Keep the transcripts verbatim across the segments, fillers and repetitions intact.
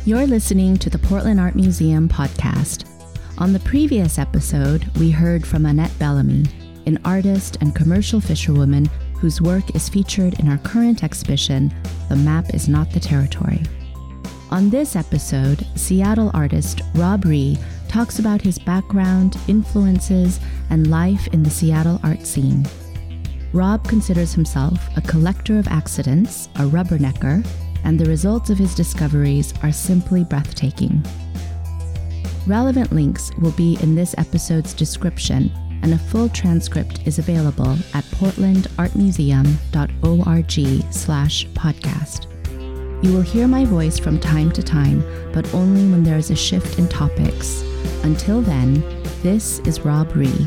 You're listening to the Portland Art Museum podcast. On the previous episode, we heard from Annette Bellamy, an artist and commercial fisherwoman whose work is featured in our current exhibition, The Map is Not the Territory. On this episode, Seattle artist Rob Ree talks about his background, influences, and life in the Seattle art scene. Rob considers himself a collector of accidents, a rubbernecker, and the results of his discoveries are simply breathtaking. Relevant links will be in this episode's description, and a full transcript is available at portland art museum dot org slash podcast. You will hear my voice from time to time, but only when there is a shift in topics. Until then, this is Rob Ree.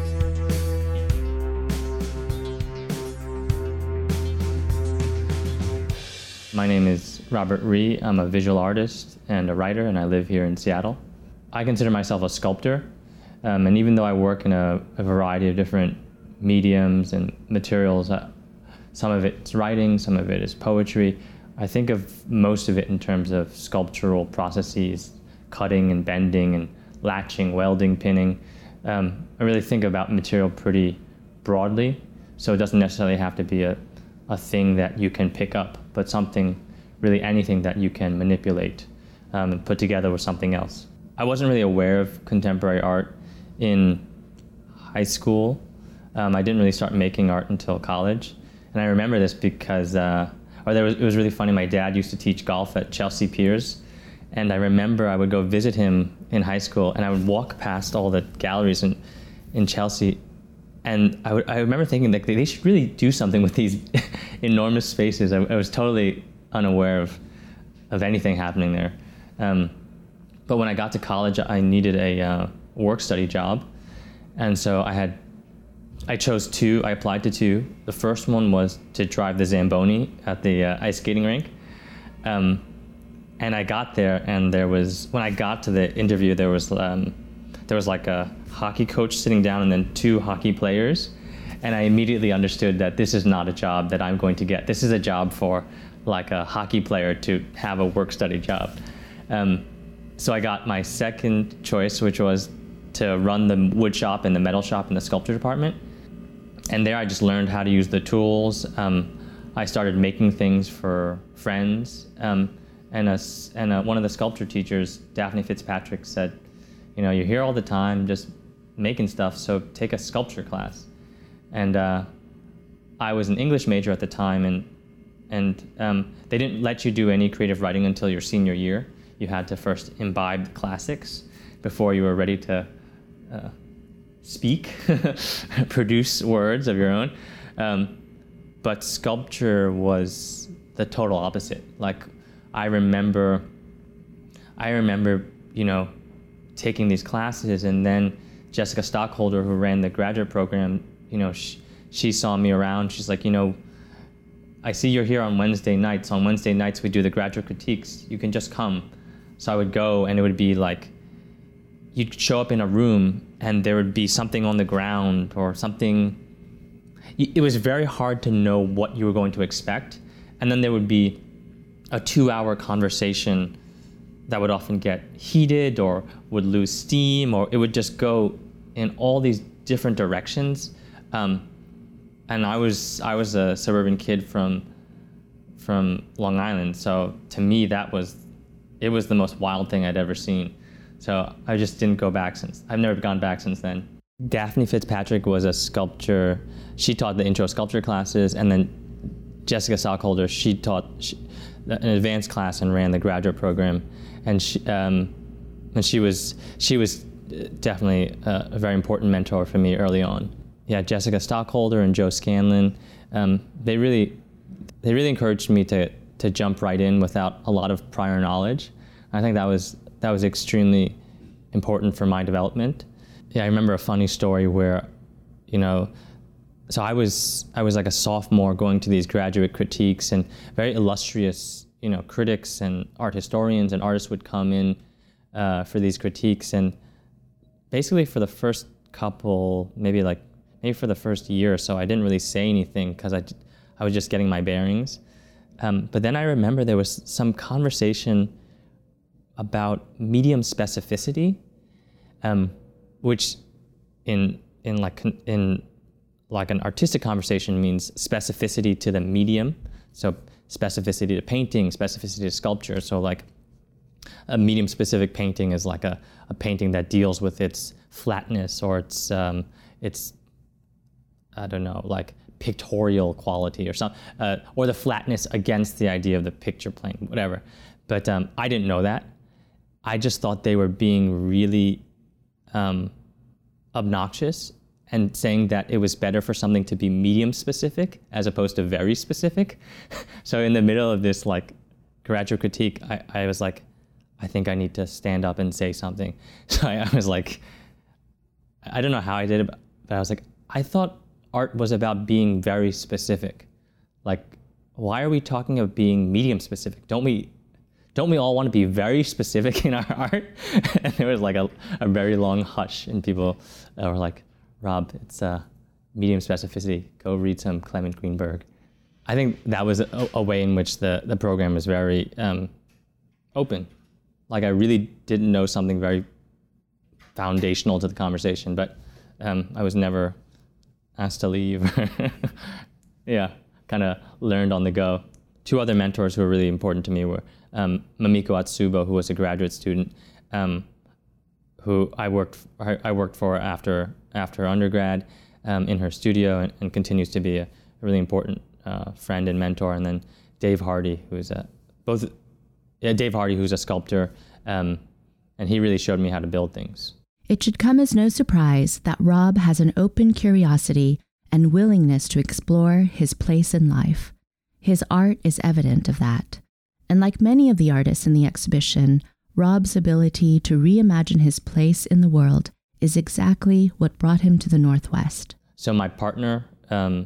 My name is Robert Ree. I'm a visual artist and a writer, and I live here in Seattle. I consider myself a sculptor, um, and even though I work in a, a variety of different mediums and materials, uh, some of it's writing, some of it is poetry, I think of most of it in terms of sculptural processes, cutting and bending and latching, welding, pinning. Um, I really think about material pretty broadly, so it doesn't necessarily have to be a, a thing that you can pick up, but something, really anything that you can manipulate um, and put together with something else. I wasn't really aware of contemporary art in high school. Um, I didn't really start making art until college. And I remember this because, uh, or there was, it was really funny, my dad used to teach golf at Chelsea Piers. And I remember I would go visit him in high school, and I would walk past all the galleries in, in Chelsea. And I, would, I remember thinking that they should really do something with these enormous spaces. I, I was totally unaware of, of anything happening there. Um, but when I got to college, I needed a uh, work study job. And so I had, I chose two, I applied to two. The first one was to drive the Zamboni at the uh, ice skating rink. Um, and I got there, and there was, when I got to the interview, there was, um, there was like a hockey coach sitting down and then two hockey players. And I immediately understood that this is not a job that I'm going to get. This is a job for like a hockey player to have a work study job. Um, so I got my second choice, which was to run the wood shop and the metal shop in the sculpture department. And there I just learned how to use the tools. Um, I started making things for friends. Um, and a, and a, one of the sculpture teachers, Daphne Fitzpatrick, said, you know, you're here all the time just making stuff, so take a sculpture class. And uh, I was an English major at the time, and and um, they didn't let you do any creative writing until your senior year. You had to first imbibe the classics before you were ready to uh, speak, produce words of your own. Um, but sculpture was the total opposite. Like, I remember, I remember, you know, taking these classes, and then Jessica Stockholder, who ran the graduate program, you know, she, she saw me around. She's like, you know, I see you're here on Wednesday nights. On Wednesday nights, we do the graduate critiques. You can just come. So I would go, and it would be like, you'd show up in a room, and there would be something on the ground or something. It was very hard to know what you were going to expect. And then there would be a two-hour conversation that would often get heated or would lose steam, or it would just go in all these different directions. Um, and I was I was a suburban kid from from Long Island, so to me that was it was the most wild thing I'd ever seen. So I just didn't go back since. I've never gone back since then. Daphne Fitzpatrick was a sculpture. She taught the intro sculpture classes, and then Jessica Stockholder, she taught she, an advanced class and ran the graduate program. And she, um, and she was she was definitely a, a very important mentor for me early on. Yeah, Jessica Stockholder and Joe Scanlon, um, they really they really encouraged me to to jump right in without a lot of prior knowledge. I think that was that was extremely important for my development. Yeah, I remember a funny story where, you know, so I was I was like a sophomore going to these graduate critiques, and very illustrious, you know, critics and art historians and artists would come in uh, for these critiques, and basically for the first couple, maybe like maybe for the first year or so, I didn't really say anything because I, I was just getting my bearings. Um, but then I remember there was some conversation about medium specificity, um, which in in like in like an artistic conversation means specificity to the medium. So specificity to painting, specificity to sculpture. So like a medium specific painting is like a, a painting that deals with its flatness or its um, its I don't know, like pictorial quality or something, uh, or the flatness against the idea of the picture plane, whatever. But um, I didn't know that. I just thought they were being really um, obnoxious and saying that it was better for something to be medium specific as opposed to very specific. So in the middle of this like graduate critique, I, I was like, I think I need to stand up and say something. So I, I was like, I don't know how I did it, but I was like, I thought art was about being very specific. Like, why are we talking of being medium specific? Don't we don't we all want to be very specific in our art? And there was like a, a very long hush, and people uh, were like, Rob, it's uh, medium specificity. Go read some Clement Greenberg. I think that was a, a way in which the, the program was very um, open. Like I really didn't know something very foundational to the conversation, but um, I was never asked to leave. Yeah, kind of learned on the go. Two other mentors who were really important to me were um, Mamiko Atsubo, who was a graduate student, um, who I worked I, I worked for after after undergrad um, in her studio, and, and continues to be a, a really important uh, friend and mentor. And then Dave Hardy, who's a both yeah, Dave Hardy, who's a sculptor, um, and he really showed me how to build things. It should come as no surprise that Rob has an open curiosity and willingness to explore his place in life. His art is evident of that. And like many of the artists in the exhibition, Rob's ability to reimagine his place in the world is exactly what brought him to the Northwest. So my partner um,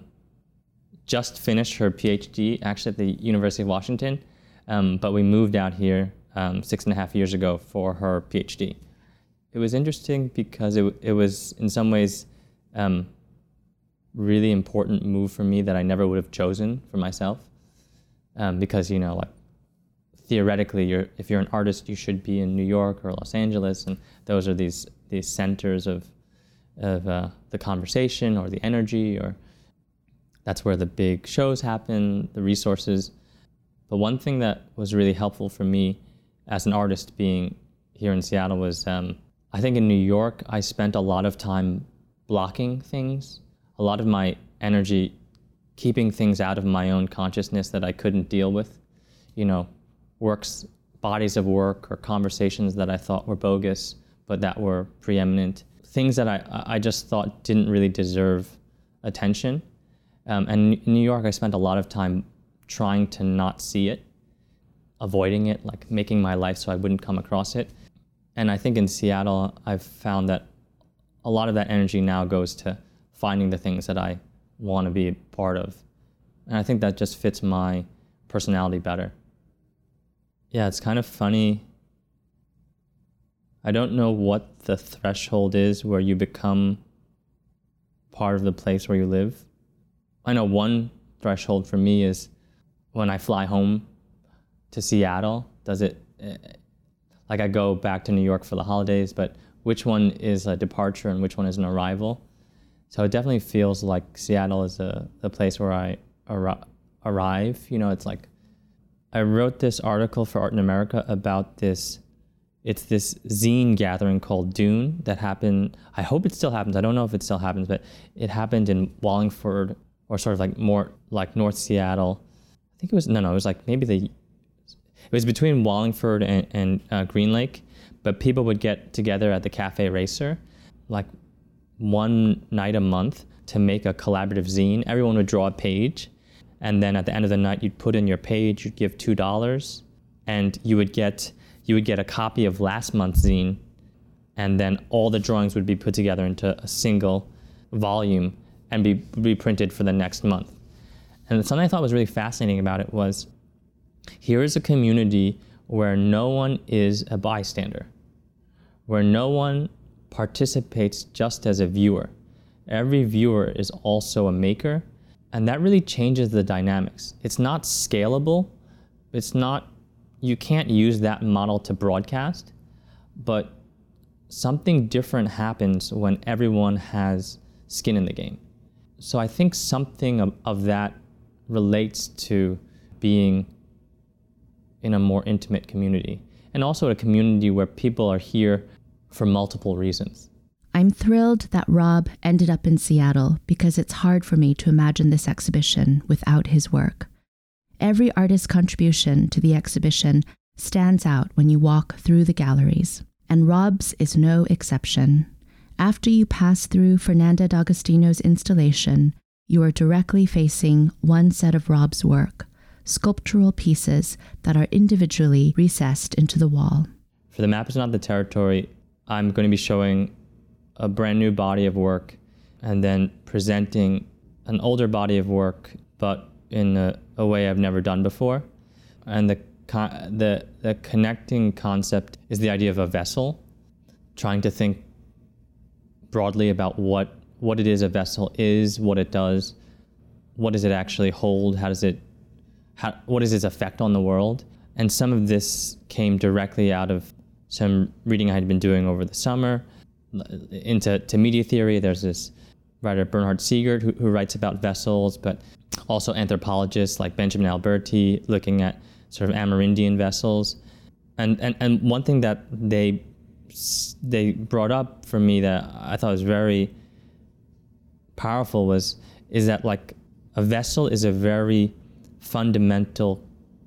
just finished her PhD, actually at the University of Washington, um, but we moved out here um, six and a half years ago for her PhD. It was interesting because it it was in some ways um, really important move for me that I never would have chosen for myself, um, because you know like theoretically you're if you're an artist you should be in New York or Los Angeles, and those are these these centers of of uh, the conversation or the energy, or that's where the big shows happen, the resources. But one thing that was really helpful for me as an artist being here in Seattle was um, I think in New York, I spent a lot of time blocking things, a lot of my energy keeping things out of my own consciousness that I couldn't deal with, you know, works, bodies of work or conversations that I thought were bogus, but that were preeminent, things that I, I just thought didn't really deserve attention. Um, and in New York, I spent a lot of time trying to not see it, avoiding it, like making my life so I wouldn't come across it. And I think in Seattle, I've found that a lot of that energy now goes to finding the things that I want to be a part of. And I think that just fits my personality better. Yeah, it's kind of funny. I don't know what the threshold is where you become part of the place where you live. I know one threshold for me is when I fly home to Seattle. Does it... Like I go back to New York for the holidays, but which one is a departure and which one is an arrival? So it definitely feels like Seattle is a, a place where I ar- arrive. You know, it's like, I wrote this article for Art in America about this, it's this zine gathering called Dune that happened, I hope it still happens, I don't know if it still happens, but it happened in Wallingford, or sort of like more like North Seattle. I think it was, no, no, it was like maybe the, it was between Wallingford and, and uh, Green Lake, but people would get together at the Cafe Racer, like one night a month, to make a collaborative zine. Everyone would draw a page, and then at the end of the night, you'd put in your page, you'd give two dollars, and you would get you would get a copy of last month's zine, and then all the drawings would be put together into a single volume and be reprinted for the next month. And something I thought was really fascinating about it was, here is a community where no one is a bystander, where no one participates just as a viewer. Every viewer is also a maker, and that really changes the dynamics. It's not scalable, it's not you can't use that model to broadcast, but something different happens when everyone has skin in the game. So I think something of, of that relates to being in a more intimate community, and also a community where people are here for multiple reasons. I'm thrilled that Rob ended up in Seattle because it's hard for me to imagine this exhibition without his work. Every artist's contribution to the exhibition stands out when you walk through the galleries, and Rob's is no exception. After you pass through Fernanda D'Agostino's installation, you are directly facing one set of Rob's work, sculptural pieces that are individually recessed into the wall. For the Map is Not the Territory, I'm going to be showing a brand new body of work and then presenting an older body of work, but in a, a way I've never done before. And the, the, the connecting concept is the idea of a vessel, trying to think broadly about what, what it is a vessel is, what it does, what does it actually hold, how does it, how, what is its effect on the world. And some of this came directly out of some reading I had been doing over the summer into to media theory. There's this writer, Bernhard Siegert, who, who writes about vessels, but also anthropologists like Benjamin Alberti looking at sort of Amerindian vessels. And, and, and one thing that they they brought up for me that I thought was very powerful was is that like a vessel is a very fundamental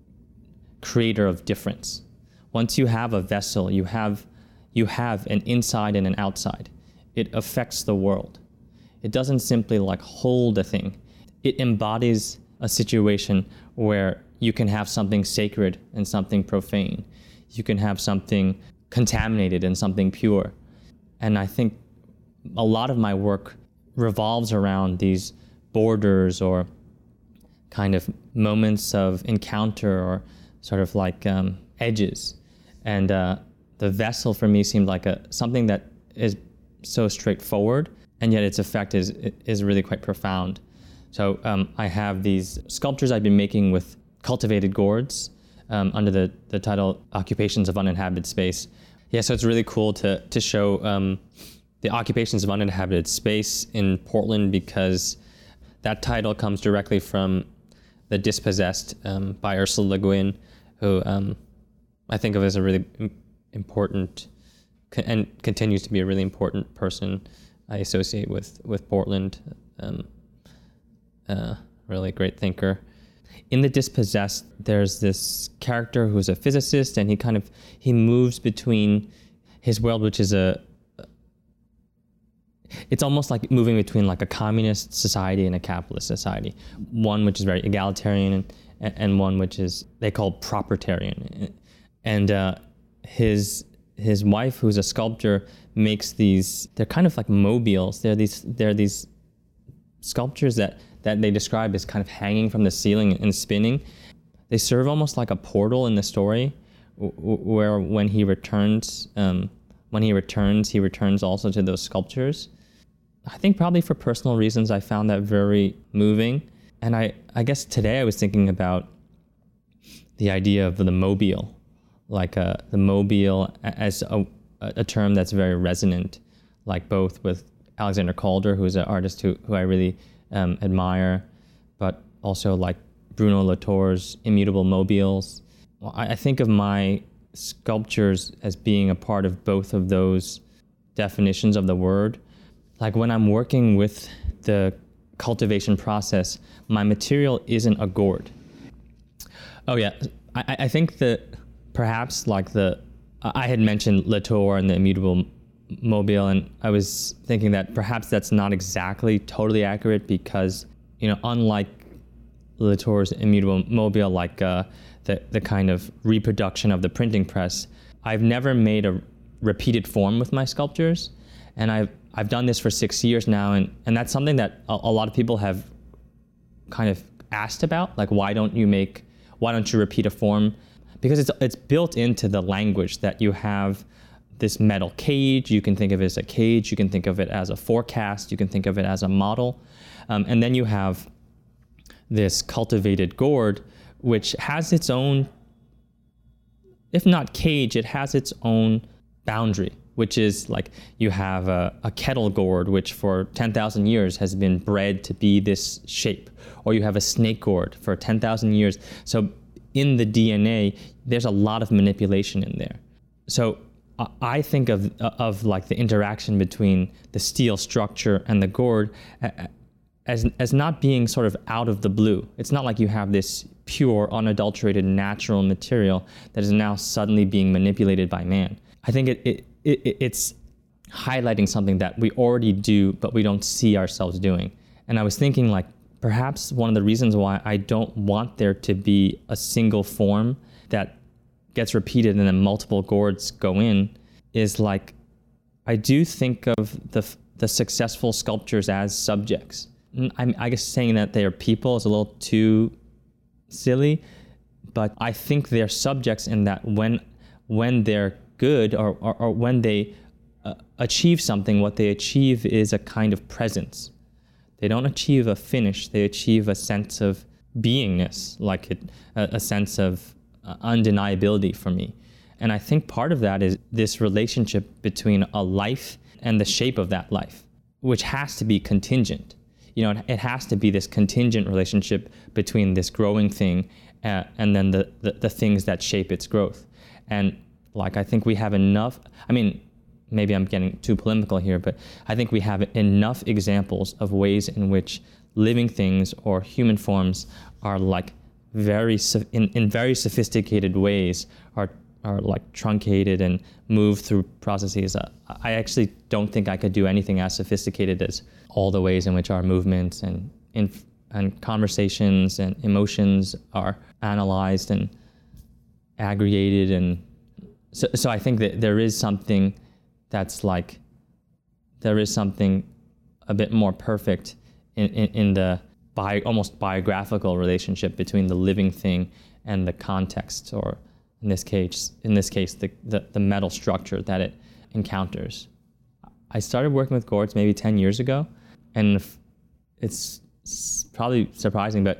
creator of difference. Once you have a vessel, you have you have an inside and an outside. It affects the world. It doesn't simply like hold a thing. It embodies a situation where you can have something sacred and something profane. You can have something contaminated and something pure. And I think a lot of my work revolves around these borders or kind of moments of encounter or sort of like um, edges. And uh, the vessel for me seemed like a something that is so straightforward, and yet its effect is is really quite profound. So um, I have these sculptures I've been making with cultivated gourds um, under the, the title Occupations of Uninhabited Space. Yeah, so it's really cool to, to show um, the occupations of uninhabited space in Portland, because that title comes directly from The Dispossessed um, by Ursula Le Guin, who um, I think of as a really important co- and continues to be a really important person I associate with, with Portland. Um, uh, really great thinker. In The Dispossessed, there's this character who's a physicist, and he kind of, he moves between his world, which is a, it's almost like moving between like a communist society and a capitalist society. One which is very egalitarian, and, and one which is, they call propertarian. And uh, his his wife, who's a sculptor, makes these, they're kind of like mobiles. They're these, they're these sculptures that, that they describe as kind of hanging from the ceiling and spinning. They serve almost like a portal in the story, w- where when he returns, um, when he returns, he returns also to those sculptures. I think probably for personal reasons, I found that very moving. And I, I guess today I was thinking about the idea of the mobile, like uh, the mobile as a, a term that's very resonant, like both with Alexander Calder, who's an artist who, who I really um, admire, but also like Bruno Latour's Immutable Mobiles. Well, I, I think of my sculptures as being a part of both of those definitions of the word. Like when I'm working with the cultivation process, my material isn't a gourd. Oh yeah, I, I think that perhaps like the, I had mentioned Latour and the Immutable Mobile, and I was thinking that perhaps that's not exactly totally accurate, because, you know, unlike Latour's Immutable Mobile, like uh, the, the kind of reproduction of the printing press, I've never made a repeated form with my sculptures. And I've I've done this for six years now, and, and that's something that a, a lot of people have kind of asked about, like why don't you make, why don't you repeat a form? Because it's it's built into the language that you have this metal cage. You can think of it as a cage, you can think of it as a forecast, you can think of it as a model. Um, and then you have this cultivated gourd, which has its own if not cage, it has its own boundary, which is like you have a, a kettle gourd, which for ten thousand years has been bred to be this shape, or you have a snake gourd for ten thousand years. So in the D N A, there's a lot of manipulation in there. So I think of of like the interaction between the steel structure and the gourd as as not being sort of out of the blue. It's not like you have this pure, unadulterated, natural material that is now suddenly being manipulated by man. I think it, it, it it's highlighting something that we already do, but we don't see ourselves doing. And I was thinking, like, perhaps one of the reasons why I don't want there to be a single form that gets repeated and then multiple gourds go in is, like, I do think of the the successful sculptures as subjects. I'm, I guess saying that they are people is a little too silly, but I think they're subjects in that when when they're good or, or, or when they uh, achieve something, what they achieve is a kind of presence. They don't achieve a finish, they achieve a sense of beingness, like it, a, a sense of uh, undeniability for me. And I think part of that is this relationship between a life and the shape of that life, which has to be contingent. You know, it, it has to be this contingent relationship between this growing thing uh, and then the, the, the things that shape its growth. And like, I think we have enough, I mean, maybe I'm getting too polemical here, but I think we have enough examples of ways in which living things or human forms are like very, in, in very sophisticated ways are are like truncated and move through processes. Uh, I actually don't think I could do anything as sophisticated as all the ways in which our movements and in, and conversations and emotions are analyzed and aggregated. And so, so I think that there is something that's like, there is something a bit more perfect in, in, in the bi- almost biographical relationship between the living thing and the context, or in this case, in this case, the, the, the metal structure that it encounters. I started working with gourds maybe ten years ago, and it's probably surprising, but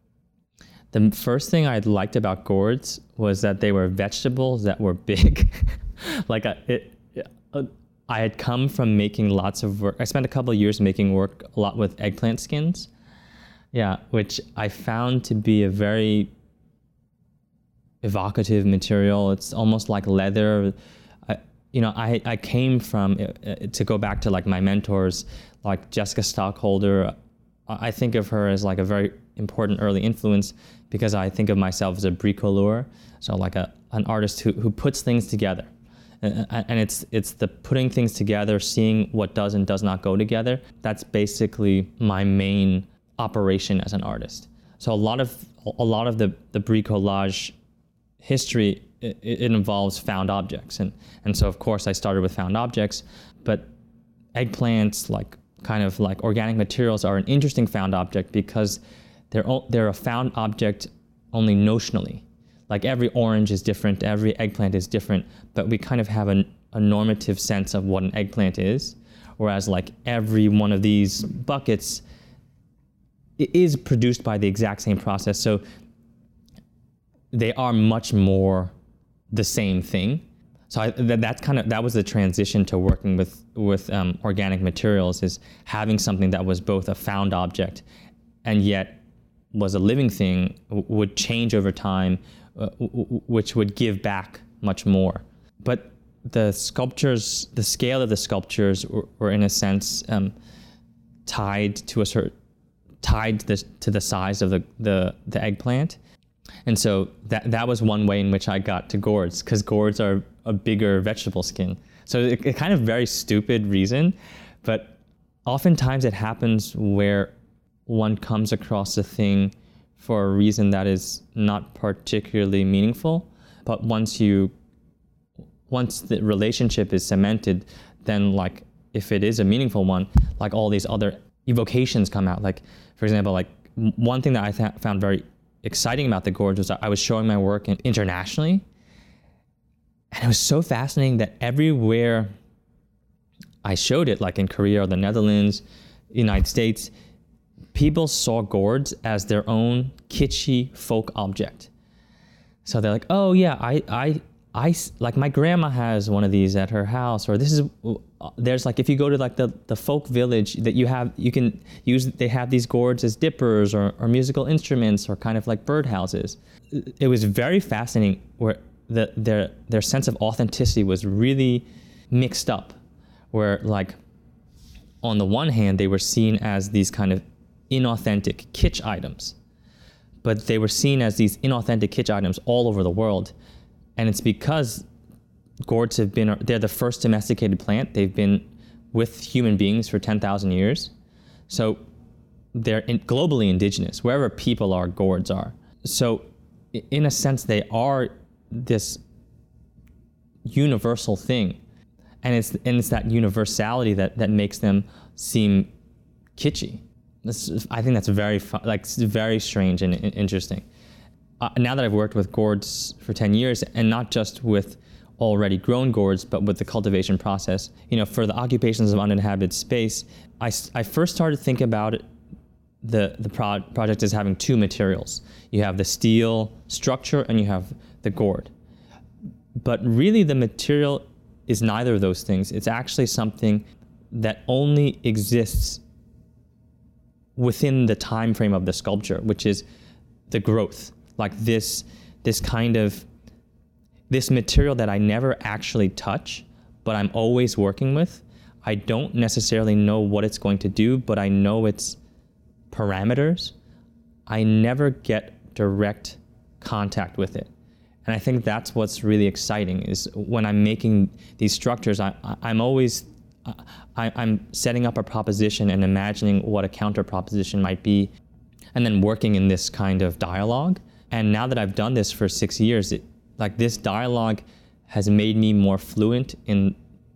the first thing I liked about gourds was that they were vegetables that were big. Like a, it, uh, I had come from making lots of work. I spent a couple of years making work a lot with eggplant skins. Yeah, which I found to be a very evocative material. It's almost like leather. I, you know, I, I came from, uh, to go back to like my mentors, like Jessica Stockholder. I think of her as like a very important early influence because I think of myself as a bricoleur, so like a an artist who, who puts things together. And, and it's it's the putting things together, seeing what does and does not go together. That's basically my main operation as an artist. So a lot of a lot of the, the bricolage history, it, it involves found objects. And, and so, of course, I started with found objects, but eggplants, like kind of like organic materials, are an interesting found object because they're, they're a found object only notionally. Like every orange is different, every eggplant is different, but we kind of have a, a normative sense of what an eggplant is, whereas like every one of these buckets is produced by the exact same process. So they are much more the same thing. So I, that, that's kind of, that was the transition to working with, with um, organic materials, is having something that was both a found object and yet was a living thing, w- would change over time, uh, w- which would give back much more. But the sculptures, the scale of the sculptures were, were in a sense um, tied to a certain, tied to the, to the size of the, the, the eggplant. And so that that was one way in which I got to gourds, because gourds are a bigger vegetable skin. So it, it kind of very stupid reason, but oftentimes it happens where one comes across a thing for a reason that is not particularly meaningful, but once you once the relationship is cemented, then like if it is a meaningful one, like all these other evocations come out. Like for example, like one thing that I th- found very exciting about the gourds was I was showing my work in, internationally, and it was so fascinating that everywhere I showed it, like in Korea or the Netherlands, United States, people saw gourds as their own kitschy folk object. So they're like, oh yeah, I I I, like my grandma has one of these at her house, or this is, there's like, if you go to like the, the folk village that you have, you can use, they have these gourds as dippers or, or musical instruments or kind of like birdhouses. It was very fascinating where the, their, their sense of authenticity was really mixed up, where like, on the one hand, they were seen as these kind of inauthentic kitsch items, but they were seen as these inauthentic kitsch items all over the world. And it's because gourds have been, they're the first domesticated plant. They've been with human beings for ten thousand years. So they're in, globally indigenous. Wherever people are, gourds are. So in a sense, they are this universal thing. And it's, and it's that universality that, that makes them seem kitschy. This, I think that's very, fun, like, very strange and, and interesting. Uh, now that I've worked with gourds for ten years, and not just with already grown gourds, but with the cultivation process, you know, for the occupations of uninhabited space, I, I first started thinking about it, the, the pro- project as having two materials. You have the steel structure and you have the gourd. But really the material is neither of those things. It's actually something that only exists within the time frame of the sculpture, which is the growth. Like this, this kind of, this material that I never actually touch, but I'm always working with. I don't necessarily know what it's going to do, but I know its parameters. I never get direct contact with it. And I think that's what's really exciting, is when I'm making these structures, I, I, I'm always, I, I'm setting up a proposition and imagining what a counter proposition might be, and then working in this kind of dialogue. And now that I've done this for six years, it, like this dialogue has made me more fluent in,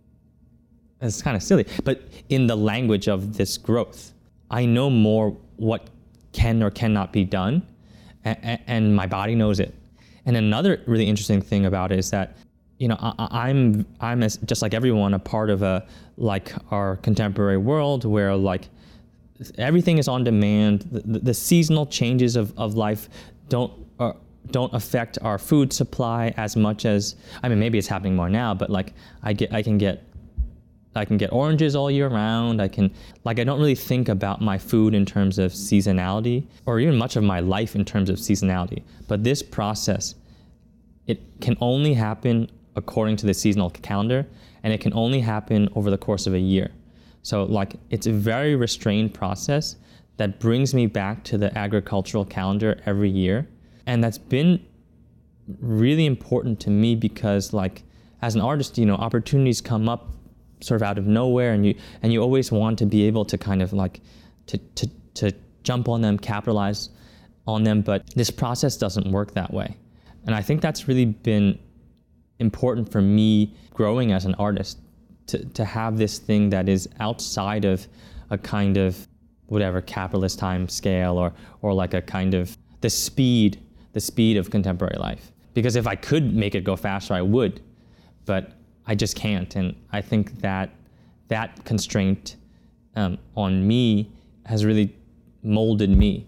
it's kind of silly, but in the language of this growth. I know more what can or cannot be done, and, and my body knows it. And another really interesting thing about it is that, you know, I, I'm I'm as, just like everyone, a part of a like our contemporary world where like everything is on demand. The, the seasonal changes of, of life don't uh, don't affect our food supply as much as, I mean, maybe it's happening more now, but like I get I can get I can get oranges all year round. I can, like, I don't really think about my food in terms of seasonality, or even much of my life in terms of seasonality. But this process, it can only happen according to the seasonal calendar, and it can only happen over the course of a year. So like, it's a very restrained process that brings me back to the agricultural calendar every year. And that's been really important to me because, like, as an artist, you know, opportunities come up sort of out of nowhere, and you and you always want to be able to kind of like to to to jump on them, capitalize on them, but this process doesn't work that way. And I think that's really been important for me growing as an artist, to to have this thing that is outside of a kind of whatever capitalist time scale, or or like a kind of the speed the speed of contemporary life. Because if I could make it go faster, I would, but I just can't. And I think that that constraint um, on me has really molded me.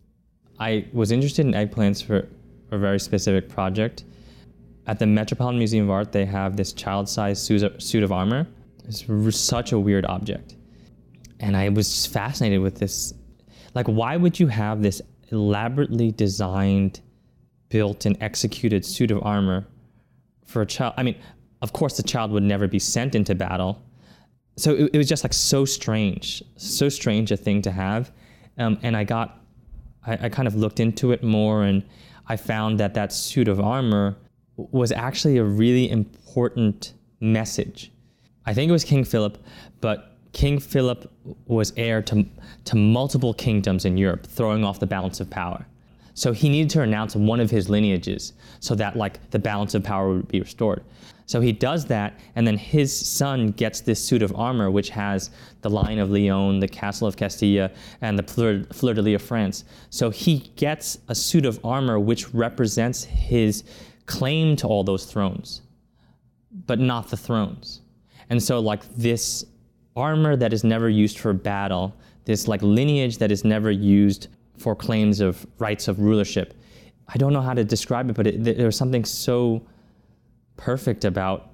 I was interested in eggplants for a very specific project. At the Metropolitan Museum of Art, they have this child-sized suit of armor. It's such a weird object. And I was just fascinated with this. Like, why would you have this elaborately designed, built, and executed suit of armor for a child? I mean, of course, the child would never be sent into battle. So it, it was just like so strange, so strange a thing to have. Um, and I got, I, I kind of looked into it more, and I found that that suit of armor was actually a really important message. I think it was King Philip, but King Philip was heir to, to multiple kingdoms in Europe, throwing off the balance of power. So he needed to renounce one of his lineages so that like the balance of power would be restored. So he does that, and then his son gets this suit of armor, which has the Lion of Leon, the Castle of Castilla, and the Fleur, Fleur de Lis of France. So he gets a suit of armor which represents his claim to all those thrones, but not the thrones. And so like this armor that is never used for battle, this like lineage that is never used for claims of rights of rulership. I don't know how to describe it, but it, there was something so perfect about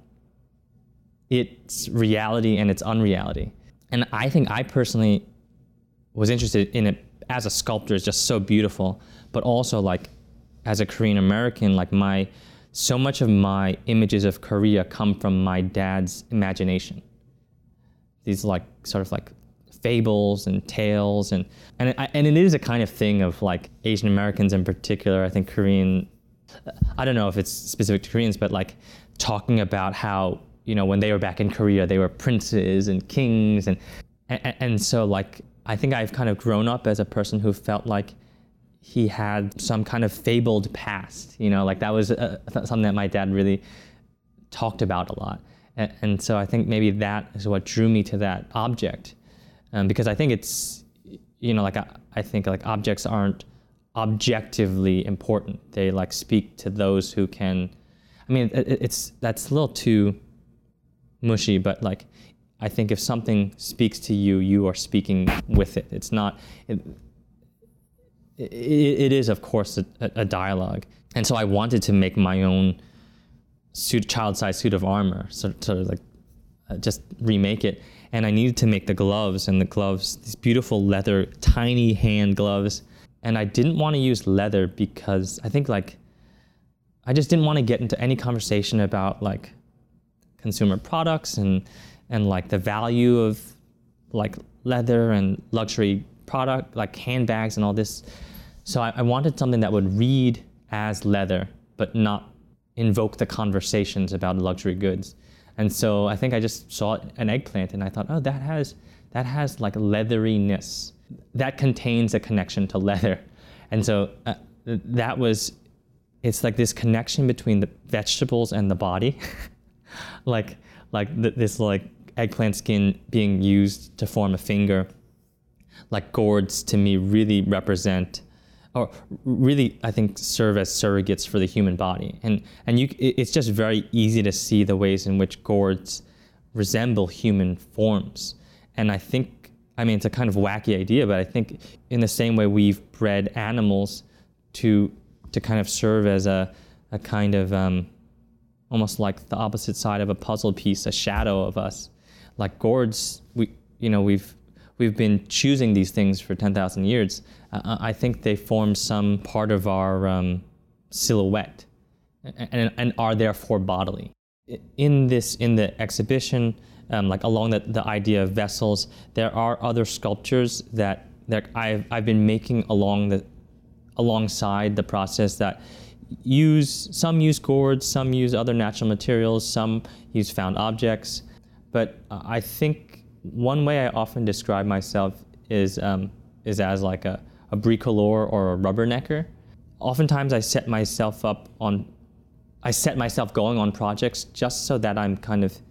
its reality and its unreality. And I think I personally was interested in it as a sculptor. It's just so beautiful, but also like as a Korean American, like my, so much of my images of Korea come from my dad's imagination. These like sort of like fables and tales, and and it, and it is a kind of thing of like Asian Americans in particular. I think Korean, I don't know if it's specific to Koreans, but like talking about how, you know, when they were back in Korea, they were princes and kings, and and, and so like I think I've kind of grown up as a person who felt like he had some kind of fabled past, you know, like that was uh, something that my dad really talked about a lot. And, and so I think maybe that is what drew me to that object. Um, because I think it's, you know, like I, I think like objects aren't objectively important. They like speak to those who can, I mean, it, it's, that's a little too mushy, but like, I think if something speaks to you, you are speaking with it. It's not, it, it, it is of course a, a dialogue. And so I wanted to make my own suit, child-sized suit of armor, so, sort of like uh, just remake it. And I needed to make the gloves, and the gloves, these beautiful leather, tiny hand gloves. And I didn't want to use leather because I think like, I just didn't want to get into any conversation about like consumer products and, and like the value of like leather and luxury product, like handbags and all this. So I, I wanted something that would read as leather, but not invoke the conversations about luxury goods. And so I think I just saw an eggplant and I thought, oh, that has that has like leatheriness. That contains a connection to leather. And so uh, that was, it's like this connection between the vegetables and the body. like like th- this like eggplant skin being used to form a finger. Like gourds to me really represent, or really I think serve as surrogates for the human body. And and you, it's just very easy to see the ways in which gourds resemble human forms. And I think, I mean, it's a kind of wacky idea, but I think in the same way we've bred animals to to kind of serve as a, a kind of um, almost like the opposite side of a puzzle piece, a shadow of us. Like gourds, we you know we've we've been choosing these things for ten thousand years. Uh, I think they form some part of our um, silhouette and, and are therefore bodily. In this, in the exhibition, um, like along the, the idea of vessels, there are other sculptures that, that I've, I've been making along the, alongside the process that use, some use gourds, some use other natural materials, some use found objects. But uh, I think one way I often describe myself is um, is as like a, a bricoleur or a rubbernecker. Oftentimes I set myself up on, I set myself going on projects just so that I'm kind of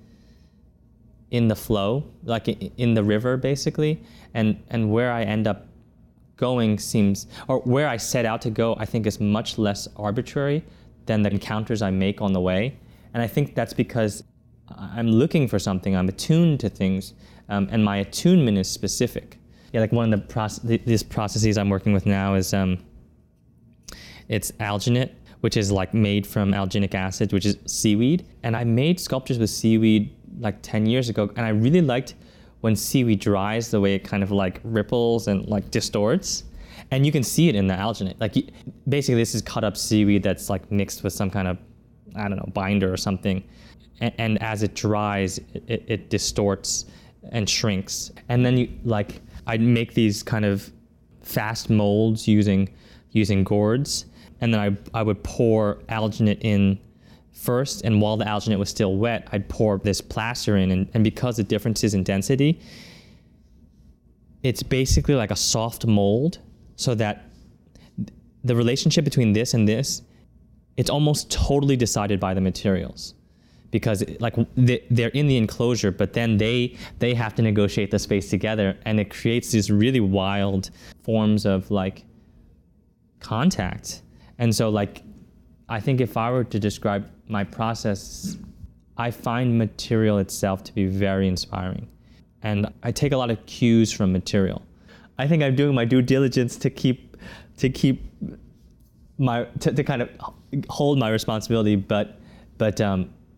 in the flow, like in the river basically, and, and where I end up going seems, or where I set out to go, I think is much less arbitrary than the encounters I make on the way. And I think that's because I'm looking for something, I'm attuned to things, um, and my attunement is specific. Yeah, like one of the proce- these processes I'm working with now is, um, it's alginate, which is like made from alginic acid, which is seaweed. And I made sculptures with seaweed like ten years ago, and I really liked when seaweed dries, the way it kind of like ripples and like distorts. And you can see it in the alginate. Like basically this is cut up seaweed that's like mixed with some kind of, I don't know, binder or something. And, and as it dries, it, it distorts and shrinks. And then you like, I'd make these kind of fast molds using using gourds. And then I I would pour alginate in first, and while the alginate was still wet, I'd pour this plaster in, and, and because the differences in density, it's basically like a soft mold, so that the relationship between this and this, it's almost totally decided by the materials. Because like they're in the enclosure, but then they they have to negotiate the space together, and it creates these really wild forms of like contact. And so like, I think if I were to describe my process, I find material itself to be very inspiring. And I take a lot of cues from material. I think I'm doing my due diligence to keep, to keep my, to, to kind of hold my responsibility, but, but um,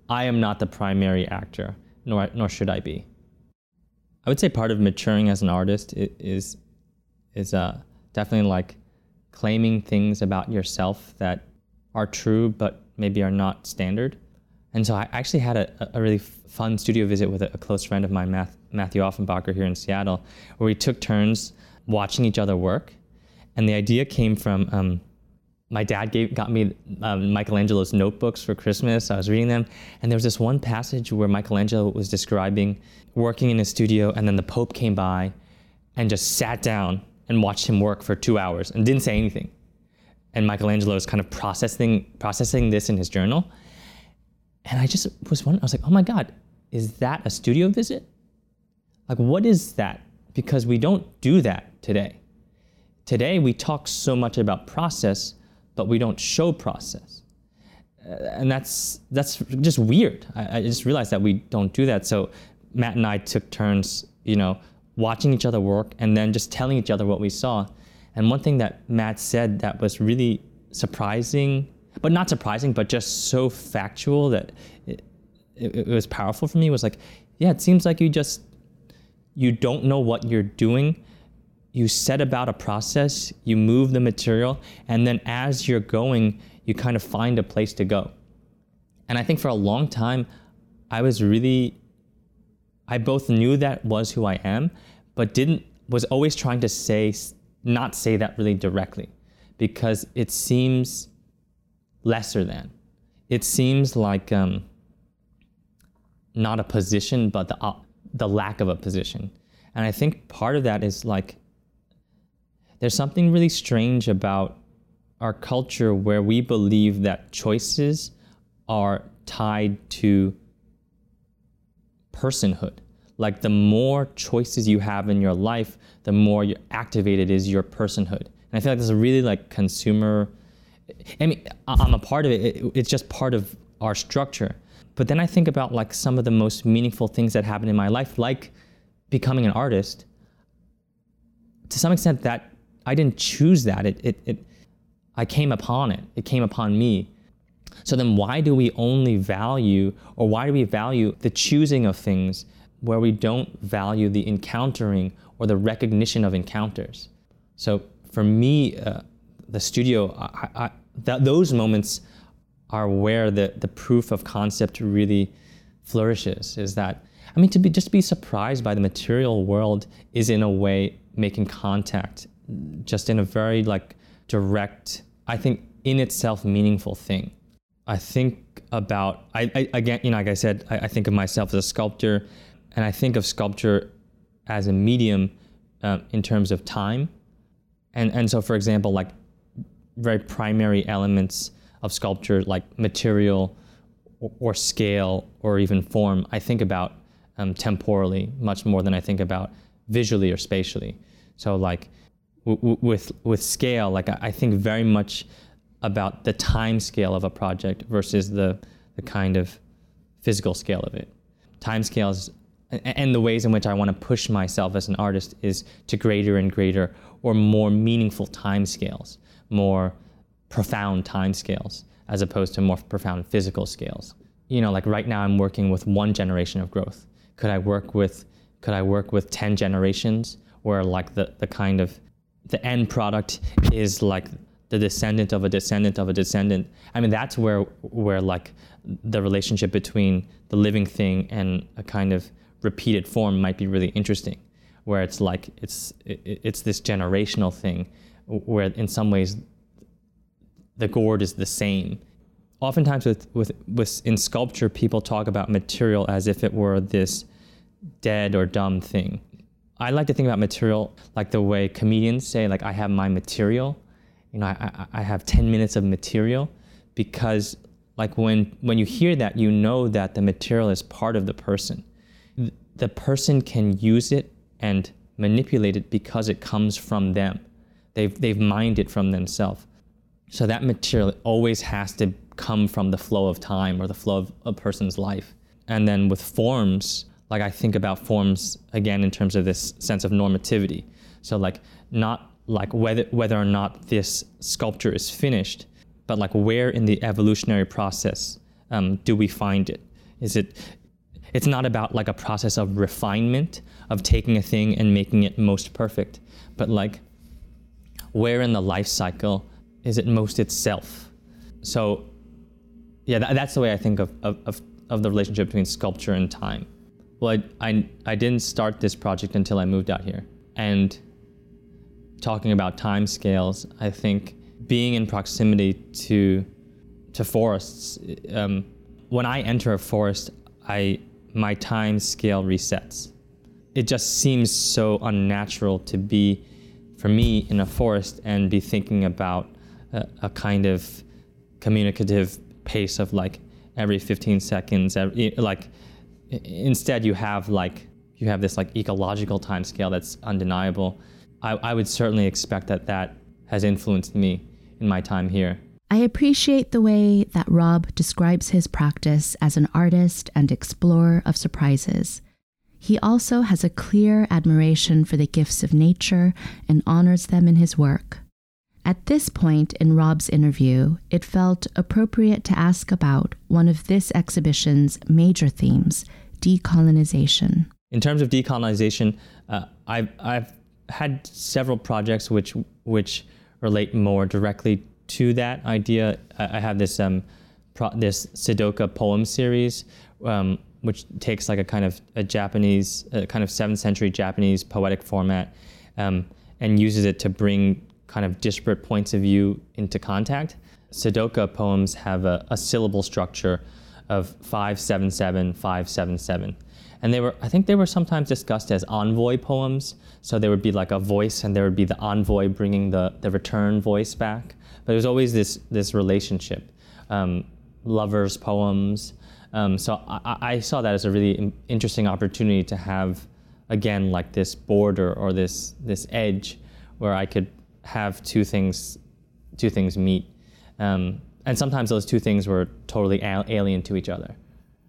I am not the primary actor, nor nor should I be. I would say part of maturing as an artist is is uh, definitely like claiming things about yourself that are true but maybe are not standard. And so I actually had a, a really fun studio visit with a, a close friend of mine, Math, Matthew Offenbacher, here in Seattle, where we took turns watching each other work. And the idea came from, um, my dad gave, got me um, Michelangelo's notebooks for Christmas. I was reading them, and there was this one passage where Michelangelo was describing working in his studio, and then the Pope came by and just sat down and watched him work for two hours and didn't say anything. And Michelangelo was kind of processing processing this in his journal. And I just was wondering, I was like, oh my God, is that a studio visit? Like, what is that? Because we don't do that today. Today, we talk so much about process, but we don't show process. Uh, and that's that's just weird. I, I just realized that we don't do that. So Matt and I took turns, you know, watching each other work and then just telling each other what we saw. And one thing that Matt said that was really surprising, but not surprising, but just so factual that it, it, it was powerful for me was like, yeah, it seems like you just, you don't know what you're doing. You set about a process, you move the material, and then as you're going, you kind of find a place to go. And I think for a long time, I was really, I both knew that was who I am, but didn't, was always trying to say, not say that really directly, because it seems lesser than. It seems like um, not a position, but the uh, the lack of a position. And I think part of that is like, there's something really strange about our culture where we believe that choices are tied to personhood. Like the more choices you have in your life, the more you're activated is your personhood. And I feel like this is really like consumer, I mean, I'm a part of it. it. It's just part of our structure. But then I think about like some of the most meaningful things that happened in my life, like becoming an artist. To some extent that I didn't choose that. It, it, it, I came upon it. It came upon me. So then why do we only value, or why do we value the choosing of things where we don't value the encountering or the recognition of encounters? So for me, uh, the studio, I, I, th- those moments are where the, the proof of concept really flourishes, is that, I mean, to be just be surprised by the material world is in a way making contact, just in a very like direct, I think in itself meaningful thing. I think about, I, I again, you know, like I said, I, I think of myself as a sculptor, and I think of sculpture as a medium uh, in terms of time. And and so for example, like very primary elements of sculpture like material or, or scale or even form, I think about um, temporally much more than I think about visually or spatially. So like w- w- with with scale, like I, I think very much about the time scale of a project versus the the kind of physical scale of it. Time scales and the ways in which I want to push myself as an artist is to greater and greater or more meaningful time scales, more profound time scales, as opposed to more profound physical scales. You know, like right now I'm working with one generation of growth. Could I work with, could I work with ten generations where like the, the kind of, the end product is like the descendant of a descendant of a descendant? I mean, that's where, where like the relationship between the living thing and a kind of repeated form might be really interesting, where it's like, it's it, it's this generational thing where in some ways the gourd is the same. Oftentimes with, with, with in sculpture, people talk about material as if it were this dead or dumb thing. I like to think about material like the way comedians say, like, I have my material. You know, I, I have ten minutes of material, because like when, when you hear that, you know that the material is part of the person. The person can use it and manipulate it because it comes from them. They've, they've mined it from themselves. So that material always has to come from the flow of time or the flow of a person's life. And then with forms, like I think about forms again in terms of this sense of normativity. So like not like whether whether or not this sculpture is finished, but like where in the evolutionary process um, do we find it? Is it, it's not about like a process of refinement, of taking a thing and making it most perfect, but like where in the life cycle is it most itself? So yeah, that, that's the way I think of, of, of, of the relationship between sculpture and time. Well, I, I, I didn't start this project until I moved out here. And talking about time scales, I think being in proximity to to forests, um, when I enter a forest, I my time scale resets. It just seems so unnatural to be, for me, in a forest and be thinking about a, a kind of communicative pace of like every fifteen seconds. Every, like instead, you have like you have this like ecological time scale that's undeniable. I, I would certainly expect that that has influenced me in my time here. I appreciate the way that Rob describes his practice as an artist and explorer of surprises. He also has a clear admiration for the gifts of nature and honors them in his work. At this point in Rob's interview, it felt appropriate to ask about one of this exhibition's major themes, decolonization. In terms of decolonization, uh, I've, I've had several projects which which relate more directly to that idea. I, I have this um, pro, this Sudoku poem series, um, which takes like a kind of a Japanese, a kind of seventh century Japanese poetic format, um, and uses it to bring kind of disparate points of view into contact. Sudoku poems have a, a syllable structure of five seven seven, five seven seven. And they were, I think they were sometimes discussed as envoy poems. So there would be like a voice and there would be the envoy bringing the, the return voice back. But it was always this this relationship, um, lovers' poems. Um, so I, I saw that as a really interesting opportunity to have, again, like this border or this this edge where I could have two things, two things meet. Um, and sometimes those two things were totally alien to each other.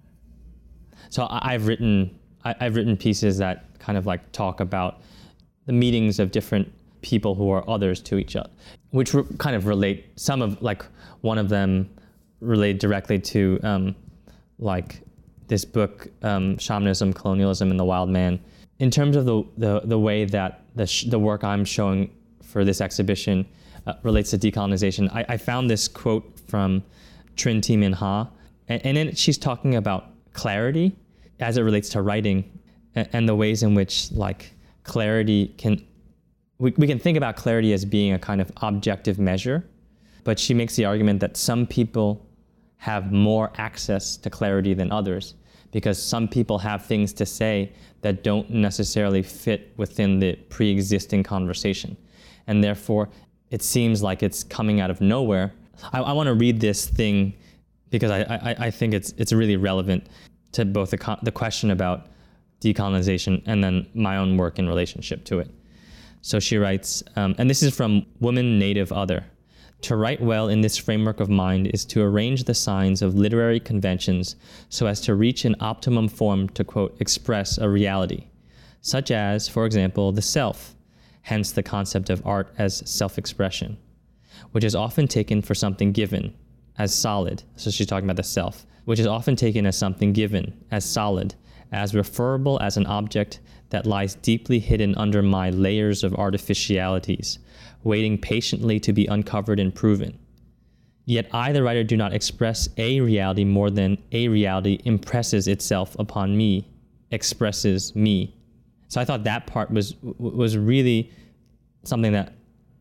So I've written I, I've written pieces that kind of like talk about the meetings of different people who are others to each other, which re- kind of relate. Some of like one of them relate directly to um, like this book, um, Shamanism, Colonialism, and the Wild Man. In terms of the the, the way that the sh- the work I'm showing for this exhibition uh, relates to decolonization, I, I found this quote from Trinh T. Minh Ha, and, and in it she's talking about clarity as it relates to writing, and, and the ways in which like clarity can, we, we can think about clarity as being a kind of objective measure, but she makes the argument that some people have more access to clarity than others because some people have things to say that don't necessarily fit within the pre-existing conversation. And therefore, it seems like it's coming out of nowhere. I, I want to read this thing because I, I, I think it's it's really relevant to both the, co- the question about decolonization and then my own work in relationship to it. So she writes, um, and this is from Woman Native Other. To write well in this framework of mind is to arrange the signs of literary conventions so as to reach an optimum form to, quote, express a reality, such as, for example, the self, hence the concept of art as self-expression, which is often taken for something given, as solid, so she's talking about the self, which is often taken as something given, as solid, as referable as an object that lies deeply hidden under my layers of artificialities, waiting patiently to be uncovered and proven. Yet I, the writer, do not express a reality more than a reality impresses itself upon me, expresses me. So I thought that part was was really something that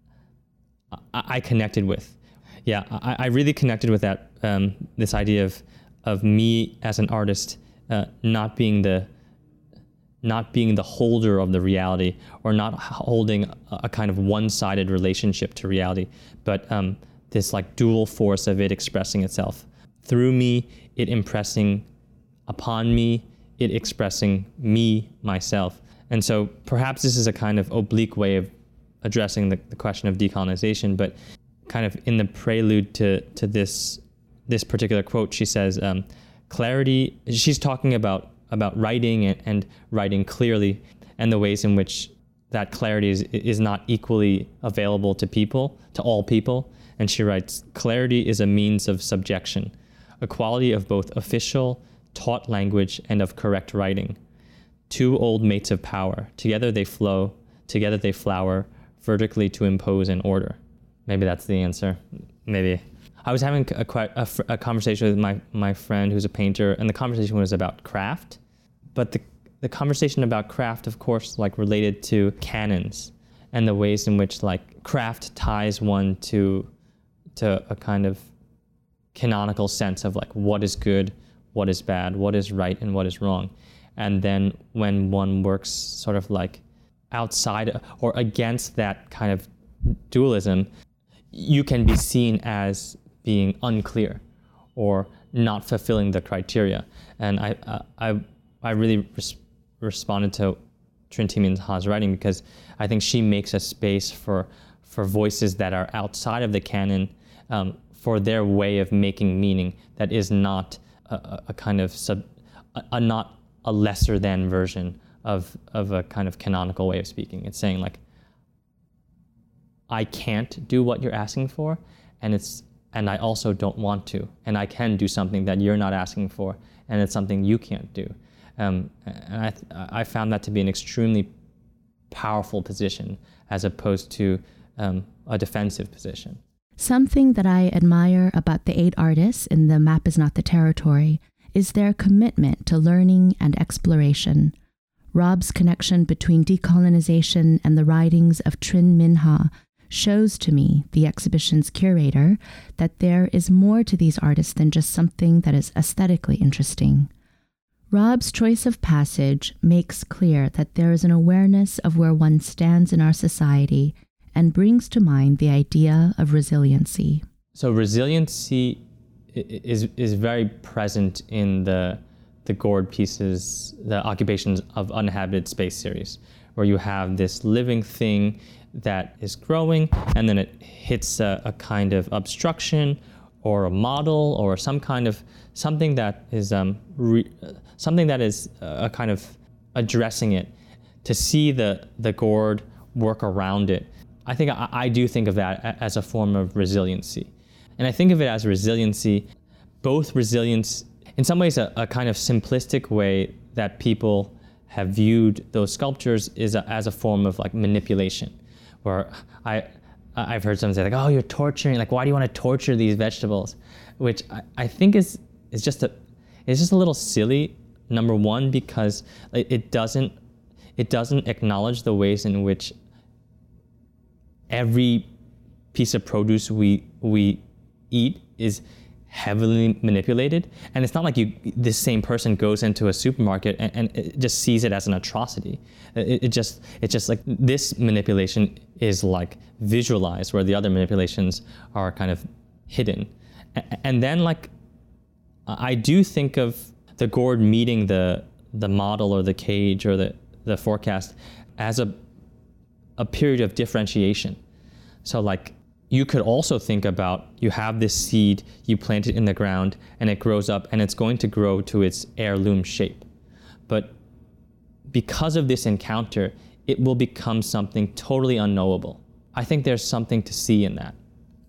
I, I connected with. Yeah, I, I really connected with that, um, this idea of of me as an artist uh, not being the not being the holder of the reality, or not holding a, a kind of one-sided relationship to reality, but um, this like dual force of it expressing itself through me, it impressing upon me, it expressing me, myself. And so perhaps this is a kind of oblique way of addressing the, the question of decolonization, but kind of in the prelude to to this this particular quote, she says, um, clarity, she's talking about about writing and, and writing clearly, and the ways in which that clarity is, is not equally available to people, to all people. And she writes, clarity is a means of subjection, a quality of both official, taught language and of correct writing. Two old mates of power, together they flow, together they flower, vertically to impose an order. Maybe that's the answer. Maybe. I was having a, a, a conversation with my, my friend who's a painter, and the conversation was about craft. But the, the conversation about craft, of course, like related to canons and the ways in which like craft ties one to, to a kind of canonical sense of like what is good, what is bad, what is right, and what is wrong. And then when one works sort of like outside or against that kind of dualism, you can be seen as being unclear or not fulfilling the criteria. And I I I really res- responded to Trinh T. Minh Ha's writing because I think she makes a space for for voices that are outside of the canon, um, for their way of making meaning that is not a, a kind of sub, a, a not a lesser than version of of a kind of canonical way of speaking. It's saying like, I can't do what you're asking for, and it's and I also don't want to, and I can do something that you're not asking for, and it's something you can't do. Um, and I th- I found that to be an extremely powerful position as opposed to um, a defensive position. Something that I admire about the eight artists in The Map Is Not the Territory is their commitment to learning and exploration. Rob's connection between decolonization and the writings of Trinh Minh Ha shows to me, the exhibition's curator, that there is more to these artists than just something that is aesthetically interesting. Rob's choice of passage makes clear that there is an awareness of where one stands in our society and brings to mind the idea of resiliency. So resiliency is is very present in the the Gord pieces, the Occupations of Uninhabited Space series, where you have this living thing that is growing, and then it hits a, a kind of obstruction or a model or some kind of something that is um re, something that is a kind of addressing it. To see the the Gord work around it, I think I, I do think of that as a form of resiliency, and I think of it as resiliency, both resilience in some ways a, a kind of simplistic way that people have viewed those sculptures is a, as a form of like manipulation. Where I, I've heard someone say like, oh, you're torturing, like, why do you want to torture these vegetables? Which I, I think is is just a, it's just a little silly. Number one, because it, it doesn't, it doesn't acknowledge the ways in which every piece of produce we we eat is heavily manipulated. And it's not like you, this same person goes into a supermarket and, and it just sees it as an atrocity. It, it just, it's just like this manipulation is like visualized, where the other manipulations are kind of hidden. And then like, I do think of the Gord meeting the the model or the cage or the, the forecast as a a period of differentiation. So like, you could also think about, you have this seed, you plant it in the ground, and it grows up, and it's going to grow to its heirloom shape. But because of this encounter, it will become something totally unknowable. I think there's something to see in that.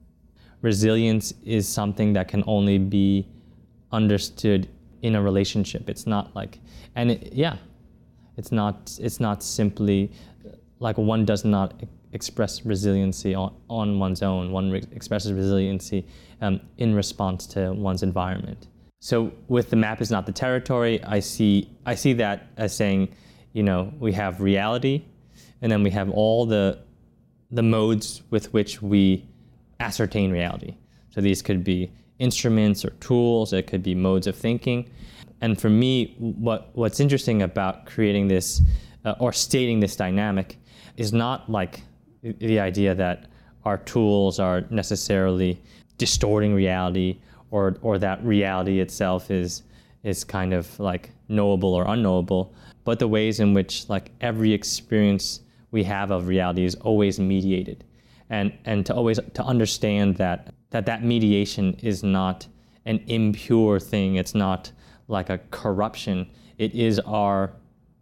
Resilience is something that can only be understood in a relationship. It's not like, and it, yeah, it's not, it's not simply, like one does not express resiliency on, on one's own. One re- expresses resiliency um, in response to one's environment. So with The Map Is Not the Territory, I see I see that as saying, you know, we have reality, and then we have all the the modes with which we ascertain reality. So these could be instruments or tools, it could be modes of thinking. And for me, what what's interesting about creating this uh, or stating this dynamic is not like the idea that our tools are necessarily distorting reality, or or that reality itself is is kind of like knowable or unknowable, but the ways in which like every experience we have of reality is always mediated, and and to always to understand that that that mediation is not an impure thing. It's not like a corruption. It is our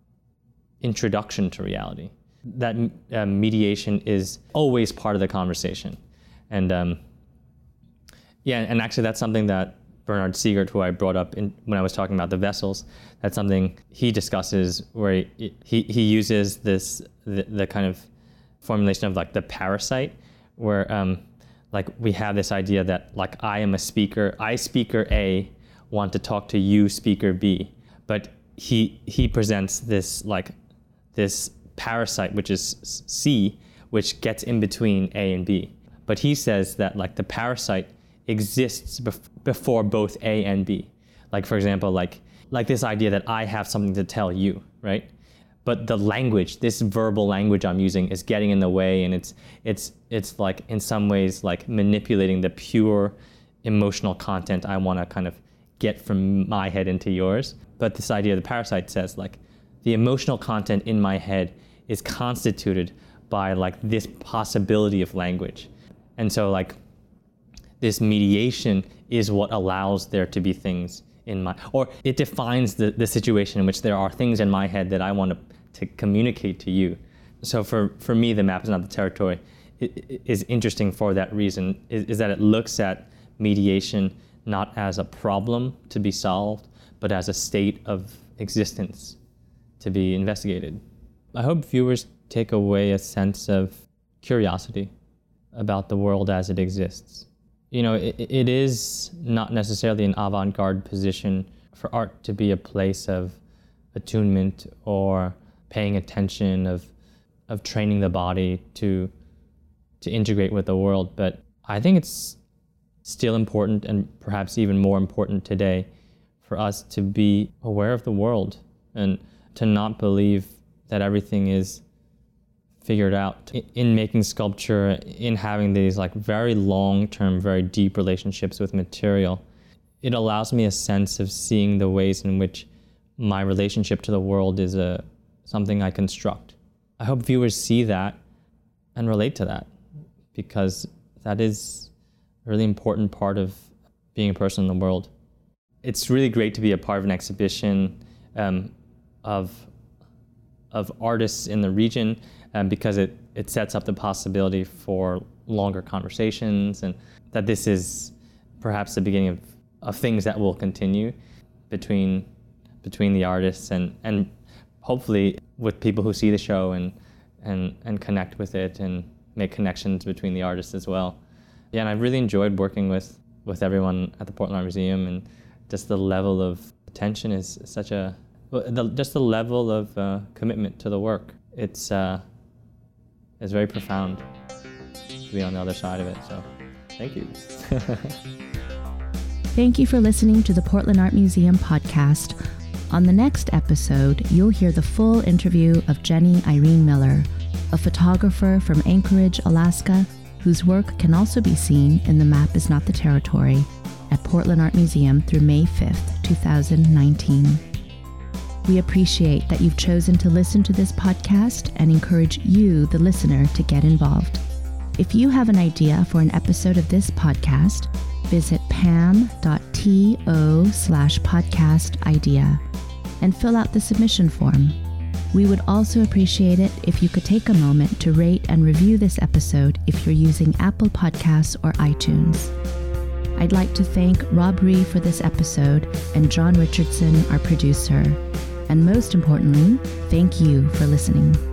introduction to reality. That uh, mediation is always part of the conversation. And um, yeah, and actually that's something that Bernard Siegert, who I brought up in, when I was talking about the vessels, that's something he discusses where he he, he uses this the, the kind of formulation of like the parasite, where um, like we have this idea that like I am a speaker, I speaker A want to talk to you speaker B, but he he presents this like this parasite, which is C, which gets in between A and B. But he says that like the parasite exists bef- before both A and B. Like for example, like like this idea that I have something to tell you, right? But the language, this verbal language I'm using is getting in the way, and it's it's it's like in some ways like manipulating the pure emotional content I want to kind of get from my head into yours. But this idea of the parasite says like the emotional content in my head is constituted by like this possibility of language. And so like this mediation is what allows there to be things in my, or it defines the, the situation in which there are things in my head that I want to, to communicate to you. So for, for me, The Map is Not the Territory it, it is interesting for that reason, is, is that it looks at mediation not as a problem to be solved, but as a state of existence to be investigated. I hope viewers take away a sense of curiosity about the world as it exists. You know, it, it is not necessarily an avant-garde position for art to be a place of attunement or paying attention, of of training the body to to integrate with the world. But I think it's still important, and perhaps even more important today, for us to be aware of the world and to not believe that everything is figured out. In making sculpture, in having these like very long-term, very deep relationships with material, it allows me a sense of seeing the ways in which my relationship to the world is a something I construct. I hope viewers see that and relate to that, because that is a really important part of being a person in the world. It's really great to be a part of an exhibition um, of of artists in the region, um, because it, it sets up the possibility for longer conversations, and that this is perhaps the beginning of, of things that will continue between between the artists and, and hopefully with people who see the show and, and, and connect with it and make connections between the artists as well. Yeah, and I've really enjoyed working with, with everyone at the Portland Art Museum, and just the level of attention is such a, the, just the level of uh, commitment to the work. It's, uh, it's very profound to be on the other side of it, so thank you. Thank you for listening to the Portland Art Museum podcast. On the next episode, you'll hear the full interview of Jenny Irene Miller, a photographer from Anchorage, Alaska, whose work can also be seen in The Map is Not the Territory at Portland Art Museum through May fifth, twenty nineteen. We appreciate that you've chosen to listen to this podcast and encourage you, the listener, to get involved. If you have an idea for an episode of this podcast, visit pam.to slash podcast idea and fill out the submission form. We would also appreciate it if you could take a moment to rate and review this episode if you're using Apple Podcasts or iTunes. I'd like to thank Rob Ree for this episode and John Richardson, our producer. And most importantly, thank you for listening.